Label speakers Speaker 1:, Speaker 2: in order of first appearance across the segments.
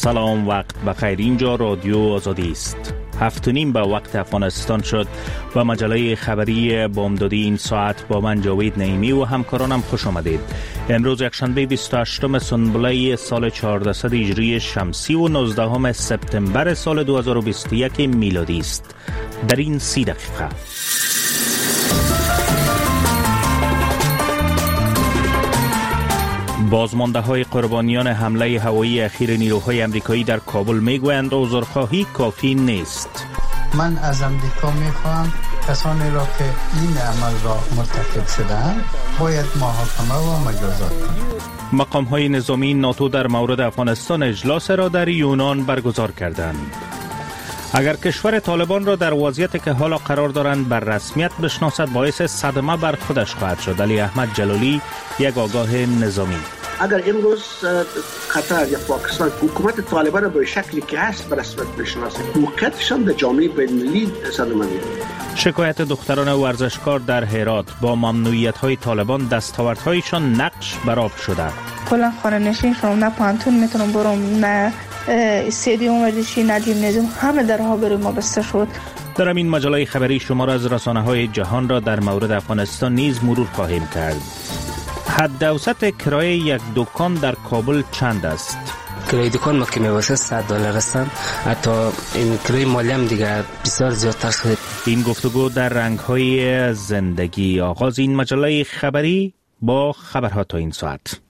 Speaker 1: سلام، وقت بخیر. اینجا رادیو آزادی است. 7:30 به وقت افغانستان شد و مجله خبری بامدادی این ساعت با من جاوید نعیمی و همکارانم خوش آمدید. امروز یکشنبه 28 سنبله سال 1400 هجری شمسی و 19 سپتامبر سال 2021 میلادی است. در این 30 دقیقه بازمانده های قربانیان حمله هوایی اخیر نیروهای امریکایی در کابل میگویند عذرخواهی کافی نیست.
Speaker 2: من از امریکا میخواهم کسانی را که این عمل را مرتکب شدند باید محاکمه و مجازات کنند.
Speaker 1: مقام های نظامی ناتو در مورد افغانستان اجلاس را در یونان برگزار کردند. اگر کشور طالبان را در وضعیتی که حالا قرار دارند بر رسمیت بشناسد باعث صدمه بر خودش خواهد شد. علی احمد جلالی، یک آگاه نظامی:
Speaker 3: اگر امروز قطر یا پاکستان حکومت طالبان را به شکلی که هست به رسمیت بشناسد، موقعیتشان در جامعه بین‌المللی صدمه می‌برد.
Speaker 1: شکایت دختران ورزشکار در هرات: با ممنوعیت‌های طالبان دستاوردهایشان نقش بر آب شده.
Speaker 4: کلا خانه نشین شدم، نه پانتون میتونم برم، نه استادیوم ورزشی، نه جیمنازیوم، همه درها برای ما بسته شد.
Speaker 1: در این مجله خبری شما را از رسانه‌های جهان را در مورد افغانستان نیز مرور خواهیم کرد. حد اوسط کرایه یک دکان در کابل چند است؟
Speaker 5: کرایه دکان ما که میباشه $100 است. حتی این کرایه مالی هم دیگه بسیار زیادتر شده.
Speaker 1: این گفتگو در رنگ‌های زندگی. آغاز این مجله خبری با خبرها تا این ساعت.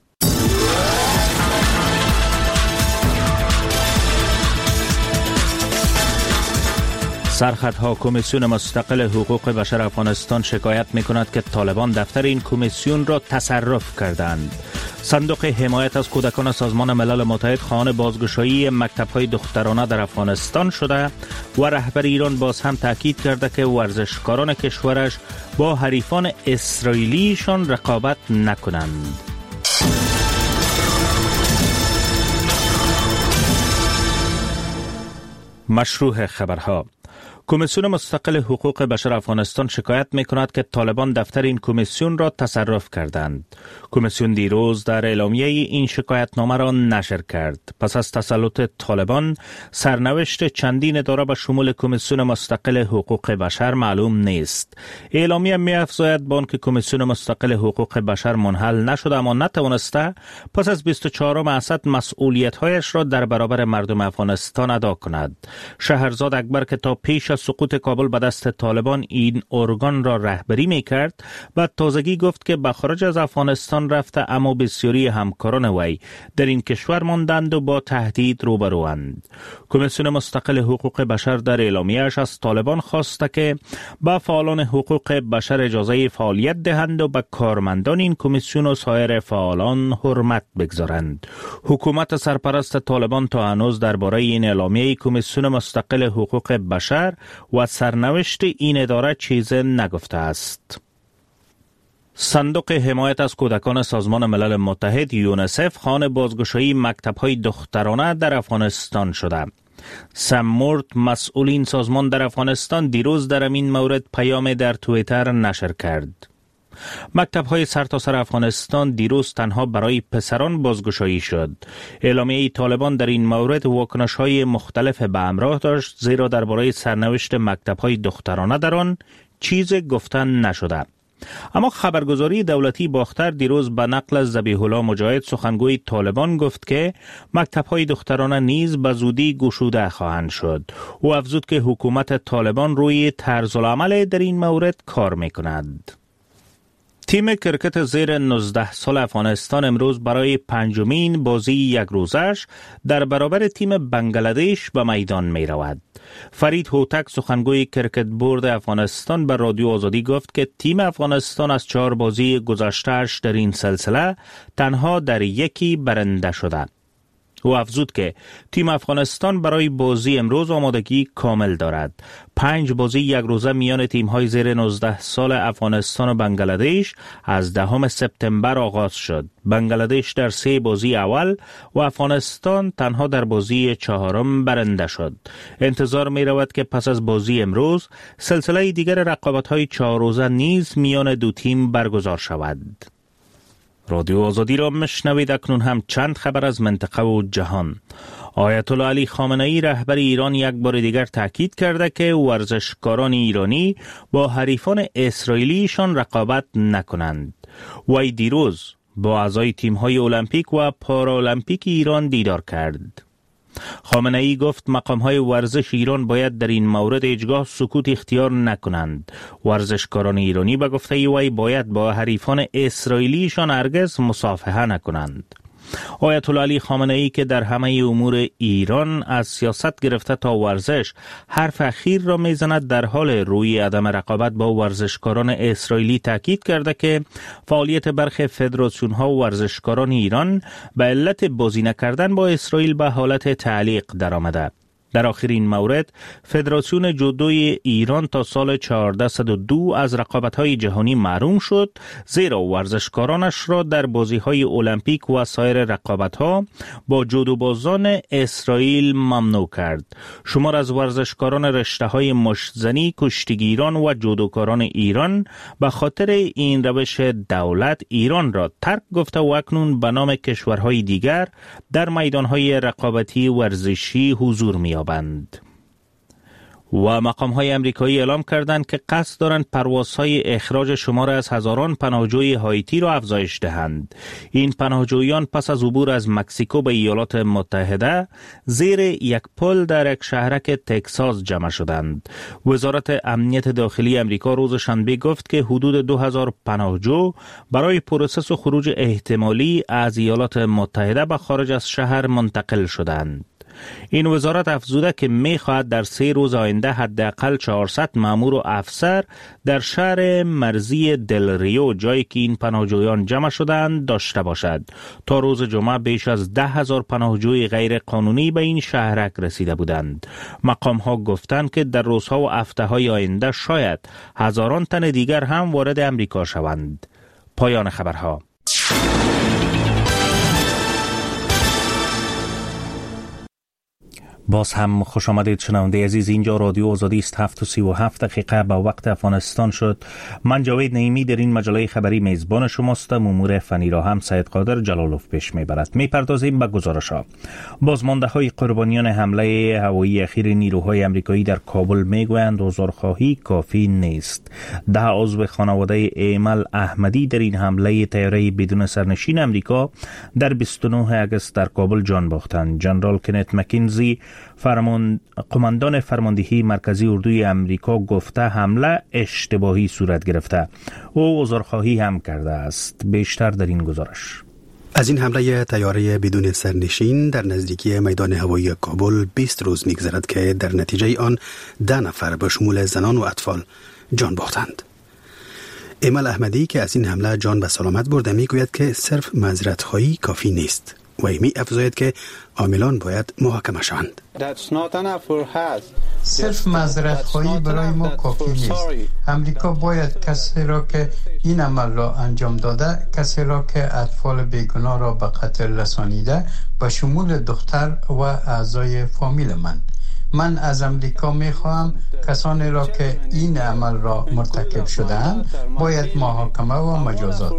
Speaker 1: سرخطها: کمیسیون مستقل حقوق بشر افغانستان شکایت می‌کند که طالبان دفتر این کمیسیون را تصرف کردند. صندوق حمایت از کودکان سازمان ملل متحد خواهان بازگشایی مکتب‌های دخترانه در افغانستان شده و رهبر ایران باز هم تاکید کرده که ورزشکاران کشورش با حریفان اسرائیلیشان رقابت نکنند. مشروع خبرها: کمیسیون مستقل حقوق بشر افغانستان شکایت می‌کند که طالبان دفتر این کمیسیون را تصرف کردند. کمیسیون دیروز در اعلامیه این شکایتنامه را نشر کرد. پس از تسلط طالبان، سرنوشت چندین اداره به شمول کمیسیون مستقل حقوق بشر معلوم نیست. اعلامیه می‌افزاید به آنکه کمیسیون مستقل حقوق بشر منحل نشده اما نتوانسته پس از 24 اسد مسئولیت‌هایش را در برابر مردم افغانستان ادا کند. شهرزاد اکبر که تا پیش از سقوط کابل به دست طالبان این ارگان را رهبری می‌کرد و تازگی گفت که به خارج از افغانستان رفته اما بسیاری همکاران وی در این کشور ماندند و با تهدید روبروند. کمیسیون مستقل حقوق بشر در اعلامیه‌اش از طالبان خواسته که به فعالان حقوق بشر اجازه فعالیت دهند و به کارمندان این کمیسیون و سایر فعالان حرمت بگذارند. حکومت سرپرست طالبان تا هنوز درباره این اعلامیه کمیسیون مستقل حقوق بشر و سرنوشت این اداره چیز نگفته است. صندوق حمایت از کودکان سازمان ملل متحد یونیسف خواهان بازگشایی مکتب‌های دخترانه در افغانستان شده. سم مورد، مسئول این سازمان در افغانستان، دیروز در این مورد پیام در توییتر نشر کرد. مکتب‌های سرتاسر افغانستان دیروز تنها برای پسران بازگشایی شد. اعلامیه طالبان در این مورد واکنش‌های مختلف به همراه داشت، زیرا درباره سرنوشت مکتب‌های دخترانه در آن چیز گفتن نشده. اما خبرگزاری دولتی باختر دیروز به نقل از ذبیح الله مجاهد، سخنگوی طالبان، گفت که مکتب‌های دخترانه نیز به زودی گشوده خواهند شد. او افزود که حکومت طالبان روی طرزالعمل در این مورد کار می‌کند. تیم کرکت زیر 19 سال افغانستان امروز برای پنجمین بازی یک روزش در برابر تیم بنگلادش به میدان می رود. فرید هوتک، سخنگوی کرکت بورد افغانستان، به رادیو آزادی گفت که تیم افغانستان از 4 بازی گذشته‌اش در این سلسله تنها در یکی برنده شده. او افزود که تیم افغانستان برای بازی امروز آمادگی کامل دارد. 5 بازی یک روزه میان تیم‌های زیر 19 سال افغانستان و بنگلادش از 10 سپتامبر آغاز شد. بنگلادش در 3 بازی اول و افغانستان تنها در بازی 4 برنده شد. انتظار می رود که پس از بازی امروز سلسله دیگر رقابت‌های 4 روزه نیز میان دو تیم برگزار شود. رادیو آزادی را مشنوید. اکنون هم چند خبر از منطقه و جهان. آیت الله علی خامنه ای رهبر ایران یک بار دیگر تاکید کرده که ورزشکاران ایرانی با حریفان اسرائیلیشان رقابت نکنند. وی دیروز با اعضای تیم‌های المپیک و پارالمپیک ایران دیدار کرد. خامنه ای گفت مقام‌های ورزش ایران باید در این مورد هیچگاه سکوت اختیار نکنند. ورزشکاران ایرانی به گفته وی باید با حریفان اسرائیلیشان هرگز مصافحه نکنند. آیت الله علی خامنه ای که در همه امور ایران از سیاست گرفته تا ورزش حرف اخیر را میزند، در حال روی عدم رقابت با ورزشکاران اسرائیلی تاکید کرده که فعالیت برخی فدراسیون ها و ورزشکاران ایران به علت بازی نکردن با اسرائیل به حالت تعلیق درآمده. در آخرین مورد فدراسیون جودوی ایران تا سال 1402 از رقابت‌های جهانی محروم شد، زیرا ورزشکارانش را در بازی‌های المپیک و سایر رقابت‌ها با جودوبازان اسرائیل ممنوع کرد. شمار از ورزشکاران رشته‌های مشت‌زنی، کشتیگیران و جودوکاران ایران به خاطر این روش دولت ایران را ترک گفته و اکنون به نام کشورهای دیگر در میدان‌های رقابتی ورزشی حضور می‌یابند. و مقام‌های امریکایی اعلام کردند که قصد دارند پروازهای اخراج شمار از هزاران پناهجوی هایتی را افزایش دهند. این پناهجویان پس از عبور از مکزیکو به ایالات متحده زیر یک پل در یک شهرک تگزاس جمع شدند. وزارت امنیت داخلی امریکا روز شنبه گفت که حدود 2000 پناهجو برای پروسس خروج احتمالی از ایالات متحده به خارج از شهر منتقل شدند. این وزارت افزوده که می‌خواهد در 3 روز آینده حداقل 400 مأمور و افسر در شهر مرزی دل ریو، جایی که این پناهجویان جمع شدند، داشته باشد. تا روز جمعه بیش از 10,000 پناهجوی غیر قانونی به این شهرک رسیده بودند. مقام‌ها گفتند که در روزها و هفته‌های آینده شاید هزاران تن دیگر هم وارد امریکا شوند. پایان خبرها. باز هم خوش آمدید شنونده عزیز. اینجا رادیو آزادی است. 7:37 به وقت افغانستان شد. من جاوید نعیمی در این مجله خبری میزبان شماستم. امور فنی را هم سید قادر جلالوف پیش میبرد. میپردازیم به گزارش‌ها. بازمانده‌های قربانیان حمله هوایی اخیر نیروهای آمریکایی در کابل میگویند عذرخواهی کافی نیست. 10 عضو خانواده ایمل احمدی در این حمله طیاره بدون سرنشین آمریکا در 29 آگوست در کابل جان باختند. جنرال کنت مکینزی، قماندان فرماندهی مرکزی اردوی امریکا، گفته حمله اشتباهی صورت گرفته. او عذرخواهی هم کرده است. بیشتر در این گزارش.
Speaker 6: از این حمله طیاره بدون سرنشین در نزدیکی میدان هوایی کابل 20 روز می‌گذرد که در نتیجه آن 10 نفر به شمول زنان و اطفال جان باختند. ایمل احمدی که از این حمله جان به سلامت برده میگوید که صرف معذرت‌خواهی کافی نیست و می افزاید که عاملان باید محاکمه شوند.
Speaker 2: صرف معذرت‌خواهی برای ما کافی نیست. امریکا باید کسی را که این عمل را انجام داده، کسی را که اطفال بیگناه را به قتل رسانیده، به شمول دختر و اعضای فامیل من از امریکا میخواهم کسانی را که این عمل را مرتکب شدند باید محاکمه و مجازات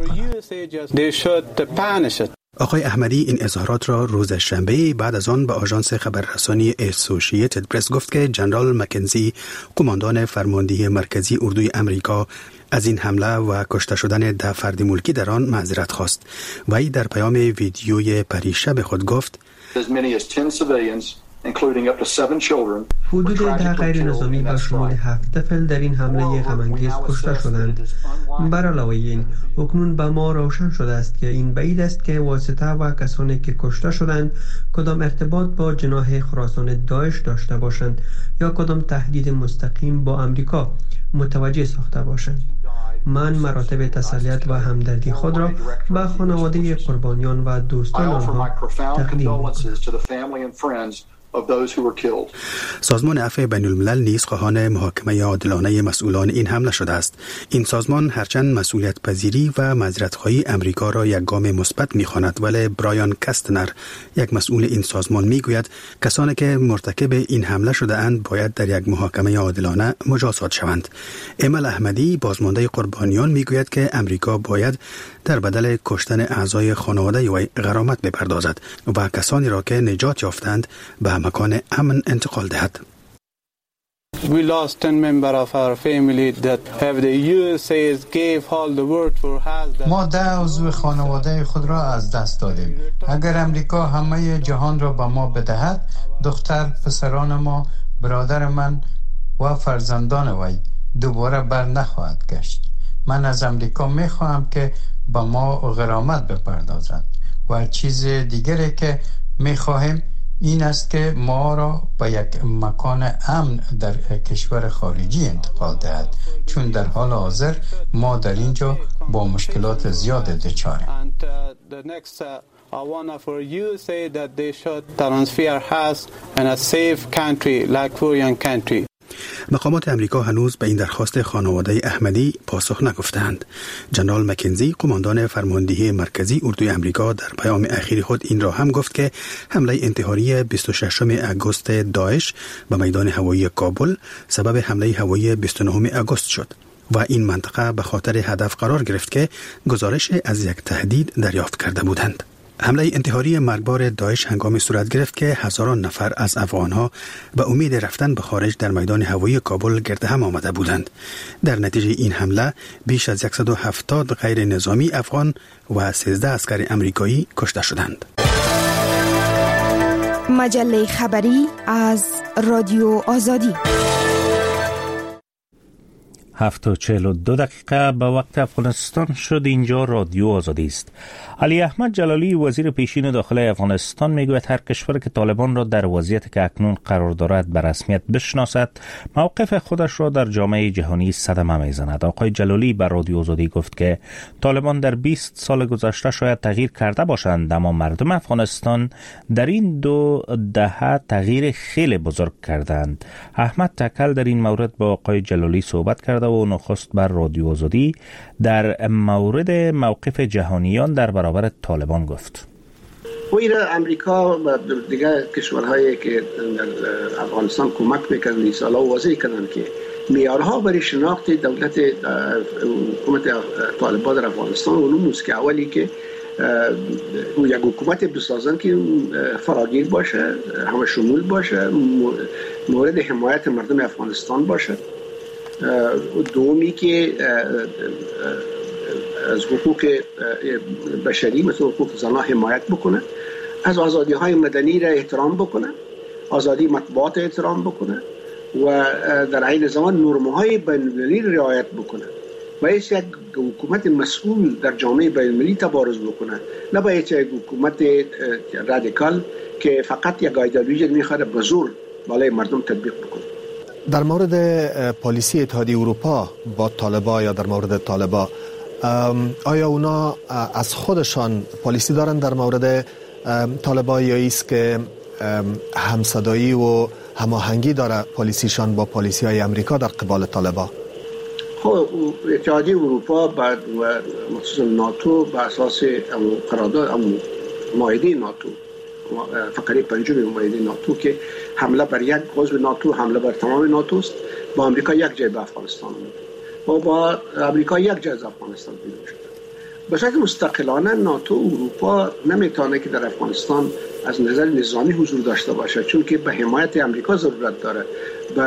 Speaker 2: کنند.
Speaker 6: آقای احمدی این اظهارات را روز شنبه بعد از آن به آژانس خبررسانی اسوسییتد پرس گفت که جنرال مکنزی، قماندان فرماندهی مرکزی اردوی امریکا، از این حمله و کشته شدن 10 فرد ملکی در آن معذرت خواست. وی در پیام ویدیوی پریشب خود گفت
Speaker 7: حدود 10 غیر نظامی به شمول 7 طفل در این حمله غم‌انگیز کشته شدند. بر علاوه این اکنون به ما روشن شده است که این بعید است که واسطه و کسانی که کشته شدند کدام ارتباط با جناح خراسان داعش داشته باشند یا کدام تهدید مستقیم با امریکا متوجه ساخته باشند. من مراتب تسلیت و همدردی خود را به خانواده قربانیان و دوستان آنها تقدیم می‌کنم.
Speaker 6: سازمان عفو بین الملل نیز خواهان محاکمه عادلانه مسئولان این حمله شده است. این سازمان هرچند مسئولیت پذیری و معذرت‌خواهی امریکا را یک گام مثبت می‌خواند، ولی برایان کستنر، یک مسئول این سازمان، میگوید کسانی که مرتکب این حمله شده اند باید در یک محاکمه عادلانه مجازات شوند. ایمل احمدی، بازمانده قربانیان، میگوید که امریکا باید در بدل کشتن اعضای خانواده وی غرامت بپردازد و کسانی را که نجات یافتند به مکان امن انتقال دهد.
Speaker 8: We lost 10 members of our family that have the USA's gave all the word for has.
Speaker 2: ما 10 عضو خانواده خود را از دست دادیم. اگر امریکا همه جهان را به ما بدهد، دختر، پسران ما، برادر من و فرزندان وی دوباره بر نخواهد گشت. من از امریکا میخواهم که به ما غرامت بپردازد و چیز دیگری که میخواهیم این است که ما را به یک مکان امن در کشور خارجی انتقال دهد، چون در حال حاضر ما در اینجا با مشکلات زیاد دچاریم.
Speaker 6: مقامات امریکا هنوز به این درخواست خانواده احمدی پاسخ نگفتند. جنرال مکنزی، قماندان فرماندهی مرکزی اردوی امریکا، در پیام اخیر خود این را هم گفت که حمله انتحاری 26 اگست داعش به میدان هوایی کابل سبب حمله هوایی 29 اگست شد و این منطقه به خاطر هدف قرار گرفت که گزارش از یک تهدید دریافت کرده بودند. حمله انتحاری مرگبار داعش هنگامی صورت گرفت که هزاران نفر از افغانها به امید رفتن به خارج در میدان هوایی کابل گرد هم آمده بودند. در نتیجه این حمله بیش از 170 غیر نظامی افغان و 13 عسکر امریکایی کشته شدند.
Speaker 9: مجله خبری از رادیو آزادی.
Speaker 1: 7:42 به وقت افغانستان شد. اینجا رادیو آزادی است. علی احمد جلالی، وزیر پیشین داخلی افغانستان، میگوید هر کشور که طالبان را در وضعیت که اکنون قرار دارد به رسمیت بشناسد، موقف خودش را در جامعه جهانی صدمه میزند. آقای جلالی به رادیو آزادی گفت که طالبان در 20 سال گذشته شاید تغییر کرده باشند، اما مردم افغانستان در این 2 دهه تغییر خیلی بزرگ کردند. احمد تکل در این مورد با آقای جلالی صحبت کرده و نخست بر رادیو آزادی در مورد موقف جهانیان در برابر طالبان گفت.
Speaker 3: ویرا امریکا و دیگر کشورهایی که در افغانستان کمک میکنن این سالا واضح کردن که معیارها برای شناخت دولت حکومت طالبان در افغانستان اونم است که اولی که یک حکومت بسازن که فراگیر باشه، همه شمول باشه، مورد حمایت مردم افغانستان باشه. دومی که از حقوق بشری مثل حقوق زنان حمایت بکنه، از آزادی های مدنی را احترام بکنه، آزادی مطبوعات احترام بکنه و در عین زمان نرم های بین المللی رعایت بکنه. باید یک حکومت مسئول در جامعه بین المللی تبارز بکنه، نه باید یک حکومت رادیکال که فقط یک ایدئولوژی میخواد به زور بالای مردم تطبیق بکنه.
Speaker 10: در مورد پالیسی اتحادیه اروپا با طالبان یا در مورد طالبان، آیا اونا از خودشان پالیسی دارن در مورد طالبان یا ایست که همصدایی و هماهنگی داره پالیسیشان با پالیسی های امریکا در قبال طالبان؟
Speaker 3: خب اتحادیه اروپا بعد و مخصوصا ناتو به اساس قرارداد معاهده ناتو، فقره 5 معاهده ناتو که حمله بر یک عضو ناتو حمله بر تمام ناتو است، با امریکا یک جای به افغانستان و با امریکا یک جای از افغانستان بیرون شد. به شکل مستقلانه ناتو اروپا نمیتونه که در افغانستان از نظر نظامی حضور داشته باشه، چون که به حمایت امریکا ضرورت داره، به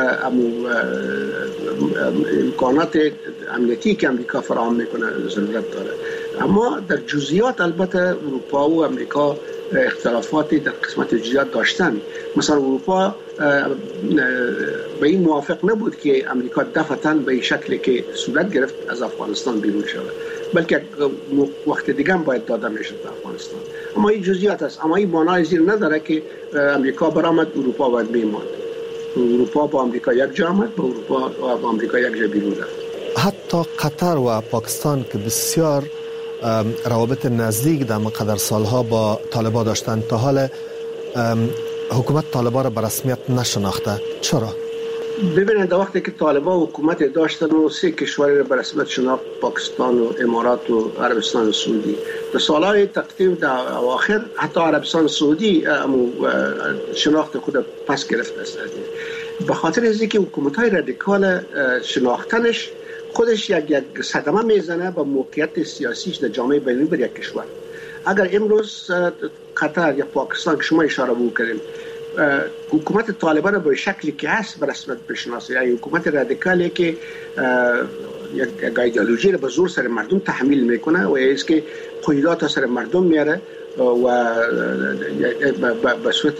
Speaker 3: امکانات امنیتی که امریکا فراهم میکنه ضرورت داره. اما در جزئیات البته اروپا و امریکا اختلافاتی در قسمت جزئیات داشتن. مثلا اروپا به این موافق نبود که امریکا دفعتاً به این شکلی که صورت گرفت از افغانستان بیرون شود، بلکه وقت دیگه هم باید داده میشد به افغانستان. اما این جزئیات است، اما این معنای زیر نداره که امریکا برآمد اروپا باید میماند. اروپا با امریکا یک جا آمد، با اروپا و با امریکا یک جا بیرون رفت.
Speaker 10: حتی قطر و پاکستان که بسیار روابط نزدیک در مقدر سالها با طالبان داشتند، تا حال حکومت طالبان را به رسمیت نشناخته. چرا؟
Speaker 3: ببینید در وقتی که طالبان حکومت داشتن و 3 کشور را به رسمیت شناخت، پاکستان و امارات و عربستان سعودی، در سالهای تقدیم در اواخر حتی عربستان سعودی شناخت خود پس گرفته است. به خاطر از اینکه حکومت‌های رادیکال شناختنش خودش یک صدمه میزنه به موقعیت سیاسیش در جامعه بین‌المللی یک کشور. اگر امروز قطر یا پاکستان که شما اشاره بکنید حکومت طالبان به شکلی که هست به رسمیت بشناسه، یا حکومت رادیکالی که یک ایدئولوژی را به زور سر مردم تحمیل میکنه و است که قیودات سر مردم میاره و به صورت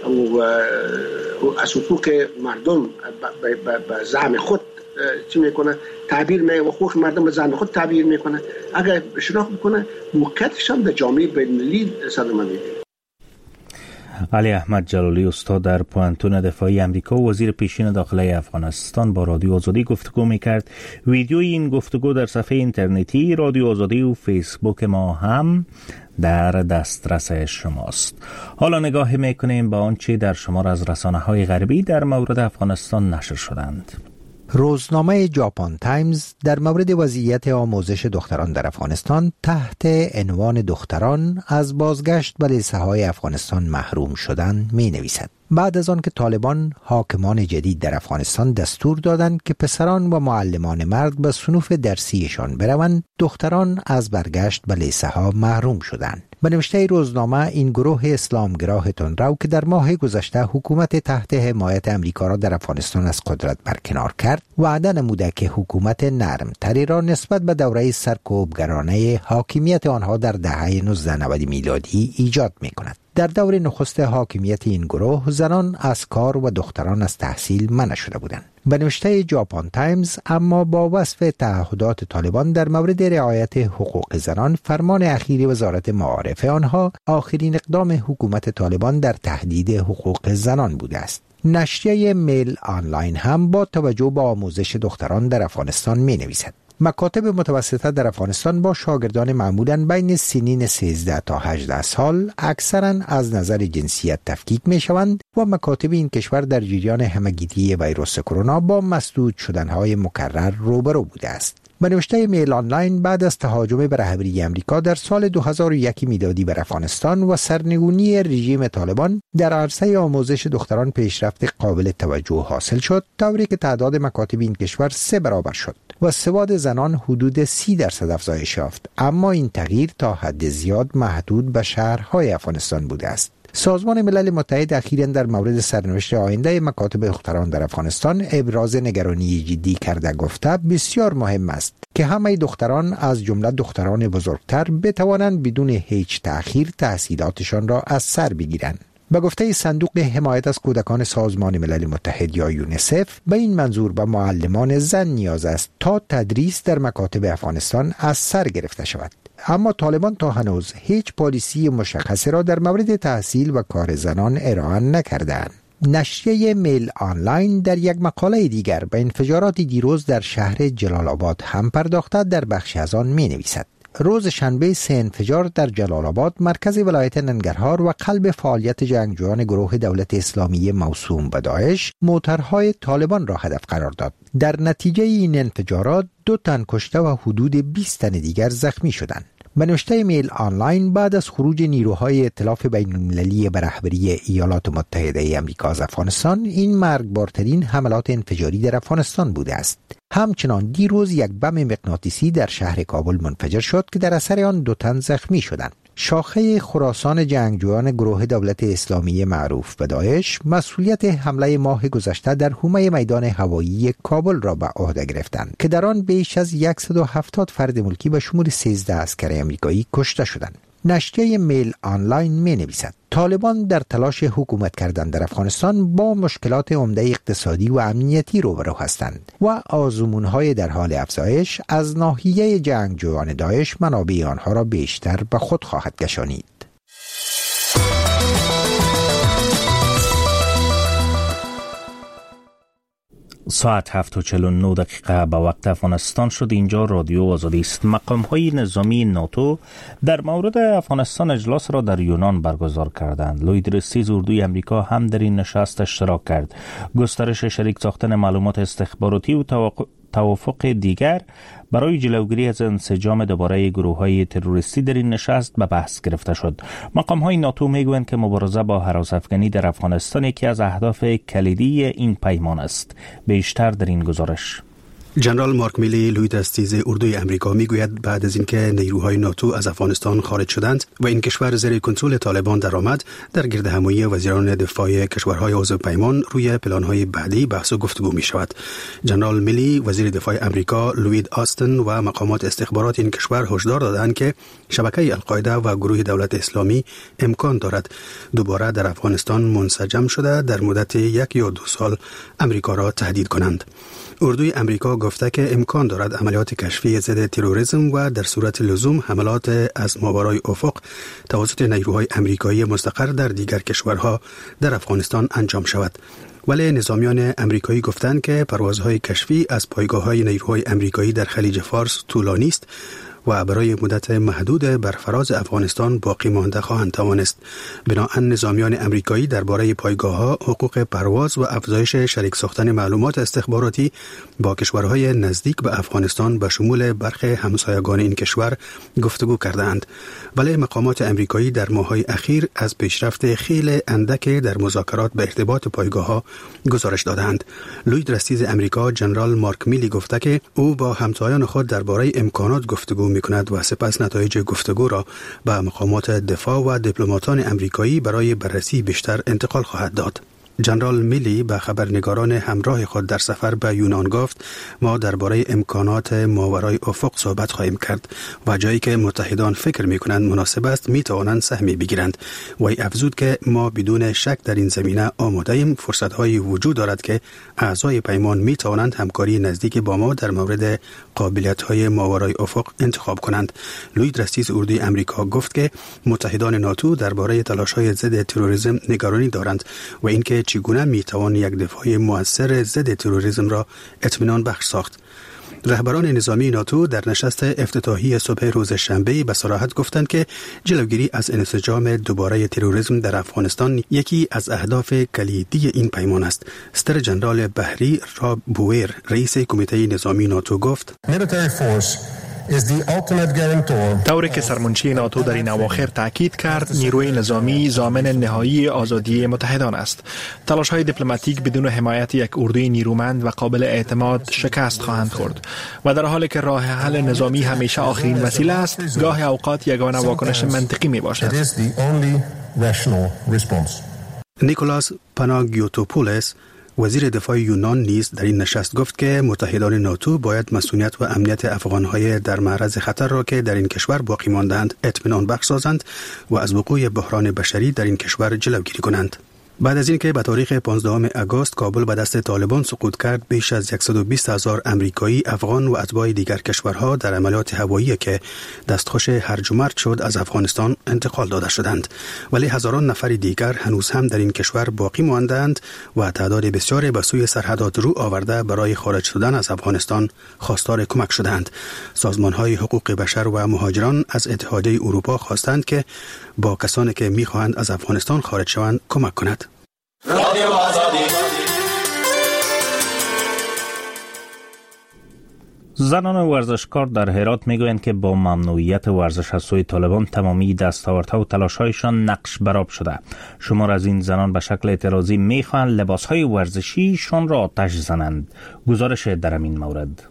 Speaker 3: از حقوق مردم به زعم خود چی میکنه تعبیر میکنه و حقوق مردم به زعم خود تعبیر میکنه. اگر شناخت بکنه موقعیتش هم در جامعه بین‌المللی صدمه میده.
Speaker 1: علی احمد جلالی استاد در پوانتون دفاعی امریکا و وزیر پیشین داخلی افغانستان با رادیو آزادی گفتگو میکرد. ویدیوی این گفتگو در صفحه اینترنتی رادیو آزادی و فیسبوک ما هم در دسترس شماست. حالا نگاه میکنیم به آنچه در شمار از رسانه‌های غربی در مورد افغانستان نشر شدند.
Speaker 11: روزنامه ژاپن تایمز در مورد وضعیت آموزش دختران در افغانستان تحت عنوان دختران از بازگشت به لیسه‌های افغانستان محروم شدند می نویسد. بعد از آن که طالبان حاکمان جدید در افغانستان دستور دادند که پسران و معلمان مرد به صنوف درسیشان بروند، دختران از برگشت به لیسه‌ها محروم شدند. به نوشته روزنامه این گروه اسلامگرا تندرو که در ماه گذشته حکومت تحت حمایت امریکا را در افغانستان از قدرت برکنار کرد، وعده نموده که حکومت نرمتری را نسبت به دوره سرکوبگرانه حاکمیت آنها در دهه 1990 میلادی ایجاد می‌کند. در دور نخست حاکمیت این گروه زنان از کار و دختران از تحصیل منع شده بودند. به نوشته ژاپن تایمز اما با وصف تعهدات طالبان در مورد رعایت حقوق زنان، فرمان اخیر وزارت معارف آنها آخرین اقدام حکومت طالبان در تهدید حقوق زنان بوده است. نشریه میل آنلاین هم با توجه به آموزش دختران در افغانستان می نویسد. مکاتب متوسطه در افغانستان با شاگردان معمولاً بین سنین 13 تا 18 سال اکثراً از نظر جنسیت تفکیک می شوند و مکاتب این کشور در جریان همه‌گیری ویروس کرونا با مسدود شدنهای مکرر روبرو بوده است. به نوشته میل آنلاین بعد از تهاجم به رهبری امریکا در سال 2001 میلادی بر افغانستان و سرنگونی رژیم طالبان در عرصه آموزش دختران پیشرفت قابل توجه حاصل شد، طوری که تعداد مکاتب این کشور 3 برابر شد و سواد زنان حدود 30% افزایش یافت. اما این تغییر تا حد زیاد محدود به شهرهای افغانستان بوده است. سازمان ملل متحد اخیراً در مورد سرنوشت آینده مکاتب دختران در افغانستان ابراز نگرانی جدی کرده گفته بسیار مهم است که همه دختران از جمله دختران بزرگتر بتوانند بدون هیچ تأخیر تحصیلاتشان را از سر بگیرند. به گفته صندوق حمایت از کودکان سازمان ملل متحد یا یونیسف، به این منظور به معلمان زن نیاز است تا تدریس در مکاتب افغانستان از سر گرفته شود. اما طالبان تا هنوز هیچ پالیسی مشخصی را در مورد تحصیل و کار زنان ارائه نکردند. نشریه میل آنلاین در یک مقاله دیگر به انفجارات دیروز در شهر جلال آباد هم پرداخته در بخش از آن می نویسد. روز شنبه 3 انفجار در جلال آباد، مرکز ولایت ننگرهار و قلب فعالیت جنگجویان گروه دولت اسلامی موسوم به داعش، موترهای طالبان را هدف قرار داد. در نتیجه این انفجارات 2 تن کشته و حدود 20 تن دیگر زخمی شدند. به نوشته میل آنلاین بعد از خروج نیروهای ائتلاف بین‌المللی به رهبری ایالات متحده آمریکا از افغانستان، این مرگبارترین حملات انفجاری در افغانستان بوده است. همچنان دیروز یک بم مغناطیسی در شهر کابل منفجر شد که در اثر آن 2 تن زخمی شدند. شاخه خراسان جنگجویان گروه دولت اسلامی معروف به داعش مسئولیت حمله ماه گذشته در حومه میدان هوایی کابل را به عهده گرفتند که در آن بیش از 170 فرد ملکی به شمول 13 عسکر آمریکایی کشته شدند. نشریه میل آنلاین می نویسد طالبان در تلاش حکومت کردن در افغانستان با مشکلات عمده اقتصادی و امنیتی روبرو هستند و آزمون‌های در حال افزایش از ناحیه جنگجویان داعش منابع آنها را بیشتر به خود خواهد کشانید.
Speaker 1: ساعت 7:49 به وقت افغانستان شد. اینجا رادیو آزادی است. مقام‌های نظامی ناتو در مورد افغانستان اجلاس را در یونان برگزار کردند. لوید رستیز اردوی امریکا هم در این نشست اشتراک کرد. گسترش شریک ساختن معلومات استخباراتی و توافق دیگر برای جلوگیری از انسجام دوباره گروه‌های تروریستی در این نشست به بحث گرفته شد. مقام‌های ناتو میگویند که مبارزه با هراس‌افکنی در افغانستان یکی از اهداف کلیدی این پیمان است. بیشتر در این گزارش.
Speaker 6: جنرال مارک میلی لوی دستیز اردوی امریکا میگوید بعد از اینکه نیروهای ناتو از افغانستان خارج شدند و این کشور زیر کنترل طالبان درآمد، در گرد همایی وزیران دفاع کشورهای عضو پیمان روی پلان‌های بعدی بحث و گفتگو می شود. جنرال میلی وزیر دفاع امریکا لوید آستن و مقامات استخبارات این کشور هشدار دادند که شبکه القاعده و گروه دولت اسلامی امکان دارد دوباره در افغانستان منسجم شده در مدت 1 یا 2 سال امریکا را تهدید کنند. اردوی امریکا گفته که امکان دارد عملیات کشفی ضد تروریسم و در صورت لزوم حملات از ماورای افق توسط نیروهای امریکایی مستقر در دیگر کشورها در افغانستان انجام شود. ولی نظامیان امریکایی گفتند که پروازهای کشفی از پایگاه‌های نیروهای امریکایی در خلیج فارس طولانی است و برای مدت محدود بر فراز افغانستان باقی مانده خواهند توانست. بنابراین نظامیان امریکایی درباره پایگاه‌ها، حقوق پرواز و افزایش شریک ساختن معلومات استخباراتی با کشورهای نزدیک به افغانستان به شمول برخی همسایگان این کشور گفتگو کردند. ولی مقامات امریکایی در ماه‌های اخیر از پیشرفت خیلی اندک در مذاکرات به ارتباط پایگاه‌ها گزارش دادند. لوی دستیز امریکا جنرال مارک میلی گفته که او با همتایان خود درباره امکانات گفتگو می‌کند و سپس نتایج گفتگو را به مقامات دفاع و دیپلماتان امریکایی برای بررسی بیشتر انتقال خواهد داد. جنرال میلی به خبرنگاران همراه خود در سفر به یونان گفت ما درباره امکانات ماورای افق صحبت خواهیم کرد و جایی که متحدان فکر می‌کنند مناسب است می‌توانند سهمی بگیرند و افزود که ما بدون شک در این زمینه آماده ایم. فرصت‌هایی وجود دارد که اعضای پیمان می‌توانند همکاری نزدیک با ما در مورد قابلیت‌های ماورای افق انتخاب کنند. لوی دستیز اردوی امریکا گفت که متحدان ناتو درباره تلاش‌های ضد تروریسم نگرانی دارند و اینکه چگونه میتوان یک دفاع مؤثر ضد تروریسم را اطمینان بخش ساخت. رهبران نظامی ناتو در نشست افتتاحی صبح روز شنبه به صراحت گفتند که جلوگیری از انسجام دوباره تروریسم در افغانستان یکی از اهداف کلیدی این پیمان است. ستر جنرال بحری راب بویر رئیس کمیته نظامی ناتو گفت
Speaker 12: طوری که سرمنشی ناتو در این اواخر تاکید کرد، نیروی نظامی ضامن نهایی آزادی متحدان است. تلاش‌های دیپلماتیک بدون حمایت یک اردوی نیرومند و قابل اعتماد شکست خواهند خورد و در حالی که راه حل نظامی همیشه آخرین وسیله است، گاه اوقات یگانه واکنش منطقی می باشد.
Speaker 6: نیکولاس پاناگیوتوپولس وزیر دفاع یونان نیز در این نشست گفت که متحدان ناتو باید مسئولیت و امنیت افغان‌های در معرض خطر را که در این کشور باقی ماندند اطمینان بخش سازند و از وقوع بحران بشری در این کشور جلوگیری کنند. بعد از اینکه به تاریخ 15 آگوست کابل به دست طالبان سقوط کرد، بیش از 120,000 امریکایی، افغان و اتباع دیگر کشورها در عملیات هوایی که دستخوش هرج و مرج شد از افغانستان انتقال داده شدند. ولی هزاران نفر دیگر هنوز هم در این کشور باقی ماندند و تعداد بسیاری به سوی سرحدات رو آورده برای خارج شدن از افغانستان خواستار کمک شدند. سازمان‌های حقوق بشر و مهاجران از اتحادیه اروپا خواستند که با کسانی که می‌خواهند از افغانستان خارج شوند کمک کند.
Speaker 1: زنان ورزشکار در هرات میگویند که با ممنوعیت ورزش از سوی طالبان تمامی دستاوردها و تلاش‌هایشان نقش برآب شده. شمار از این زنان به شکل اعتراضی میخواهند لباس‌های ورزشیشان را آتش زنند. گزارش در این مورد.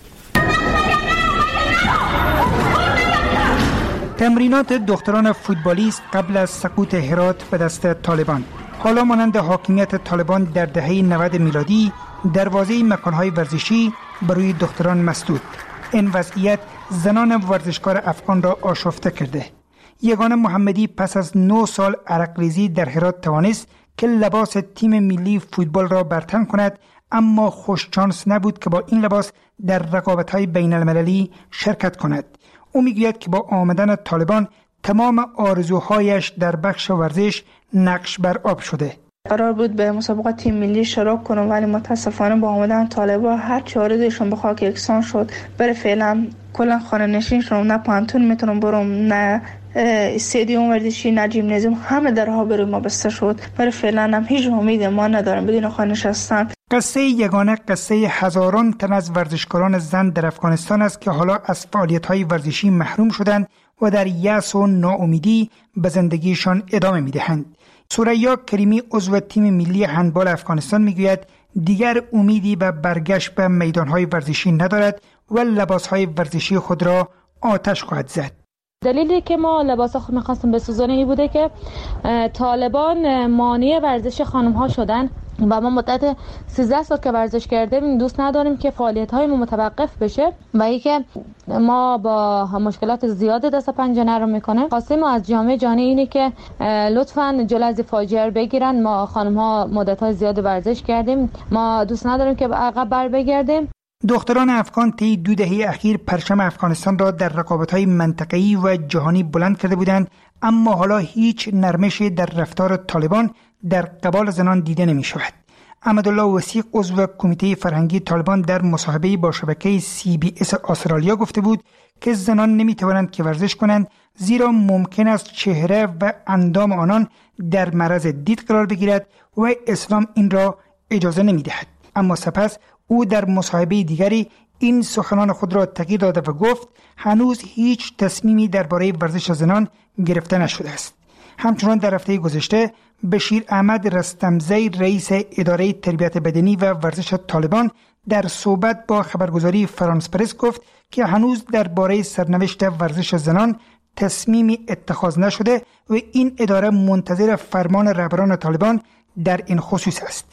Speaker 13: تمرینات دختران فوتبالیست قبل از سقوط هرات به دست طالبان. حالا مانند حاکمیت طالبان در دهه 90 میلادی دروازه مکانهای ورزشی برای دختران مسدود. این وضعیت زنان ورزشکار افغان را آشفته کرده. یگانه محمدی پس از 9 سال عرقریزی در هرات توانست که لباس تیم ملی فوتبال را برتن کند، اما خوش شانس نبود که با این لباس در رقابت‌های بین المللی شرکت کند. او میگوید که با آمدن طالبان تمام آرزوهایش در بخش ورزش نقش بر آب شده.
Speaker 4: قرار بود به مسابقات تیم ملی شرکت کنم، ولی متاسفانه با آمدن طالبان هر چه آرزوشون به خاک یکسان شد. برای فعلا کلا خانه نشین شدم، نه پانتون میتونم برم، نه استادیوم ورزشی، نه ژیمنازیوم، همه درها برای ما بسته شد. برای فعلا هم هیچ امید ما ندارم بدون خانه نشستن.
Speaker 13: قصه یگانه قصه هزاران تن از ورزشکاران زن در افغانستان است که حالا از فعالیت‌های ورزشی محروم شدند و در یأس و ناامیدی به زندگیشان ادامه می‌دهند. ثریا کریمی عضو تیم ملی هندبال افغانستان میگوید دیگر امیدی به برگشت به میدانهای ورزشی ندارد و لباسهای ورزشی خود را آتش خواهد زد.
Speaker 14: دلیلی که ما لباس می‌خواستیم بسوزانیم این بوده که طالبان مانع ورزش خانم‌ها شدن و ما مدت 13 سال که ورزش کردیم دوست نداریم که فعالیت‌های ما متوقف بشه و اینکه ما با مشکلات زیاد دست پنجه نرم میکنه. خواستیم از جامعه جهانی اینه که لطفاً جلوی از فاجعه رو بگیرن. ما خانم‌ها مدت‌های زیاد ورزش کردیم، ما دوست نداریم که عقب بر بگردیم.
Speaker 13: دختران افغان طی 2 دهه اخیر پرچم افغانستان را در رقابت‌های منطقه‌ای و جهانی بلند کرده بودند، اما حالا هیچ نرمشی در رفتار طالبان در قبال زنان دیده نمی‌شود. احمدالله وثیق عضو کمیته فرهنگی طالبان در مصاحبه‌ای با شبکه CBS استرالیا گفته بود که زنان نمی‌توانند که ورزش کنند زیرا ممکن است چهره و اندام آنان در معرض دید قرار بگیرد و اسلام این را اجازه نمی‌دهد. اما سپس او در مصاحبه دیگری این سخنان خود را تغییر داده و گفت هنوز هیچ تصمیمی درباره ورزش زنان گرفته نشده است. همچنان در هفته گذشته بشیر احمد رستمزی رئیس اداره تربیت بدنی و ورزش طالبان در صحبت با خبرگزاری فرانس پرس گفت که هنوز درباره سرنوشت ورزش زنان تصمیمی اتخاذ نشده و این اداره منتظر فرمان رهبران طالبان در این خصوص است.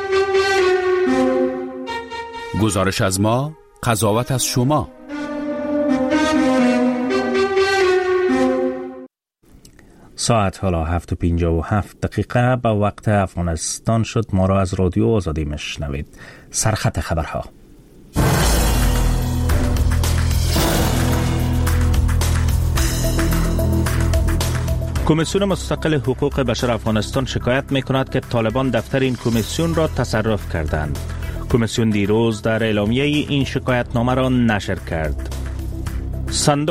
Speaker 15: گزارش از ما، قضاوت از شما.
Speaker 1: ساعت حالا 7:57 به وقت افغانستان شد. ما را از رادیو آزادی میشنوید. سرخط خبرها. کمیسیون مستقل حقوق بشر افغانستان شکایت می‌کند که طالبان دفتر این کمیسیون را تصرف کردند. کمیسیون دیروز در اعلامیه این شکایتنامه را نشر کرد. صندوق